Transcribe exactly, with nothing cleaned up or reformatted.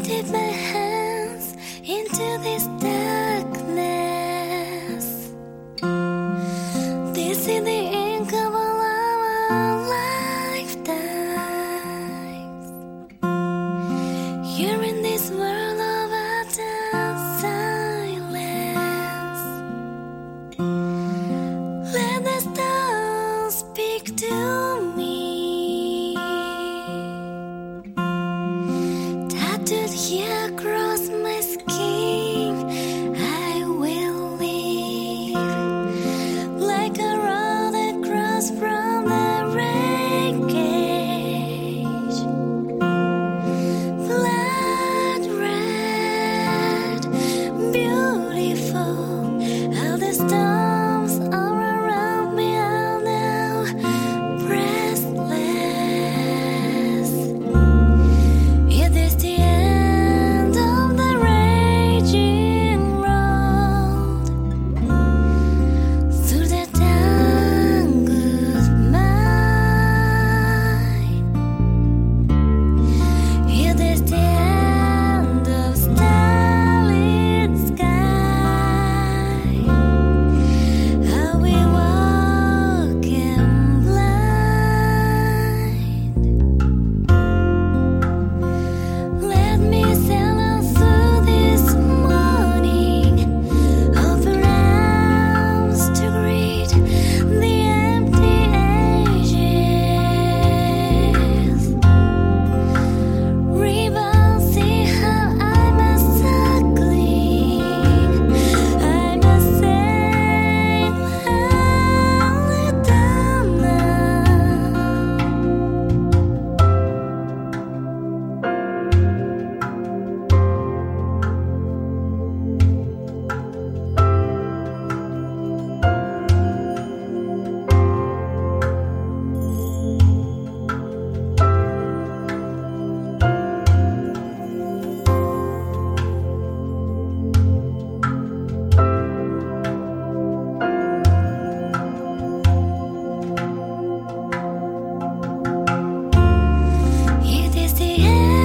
dip my hands into this darkness. This is the ink of all our lifetimes. Here in this world of utter silence, let the stars speak to me. Tattooed here across my skin, I will live like a road across from the wreckage. Blood red, beautiful. All the storms all around me are now breathless. It is the end of the raging road through the tangled mine. It is the end of starlit sky. Are we walking blind? Let me sail on through this morning, open arms to greet the empty ages. Ribbon, see how I'm a suckling. I'm a sail, let down now. It is the end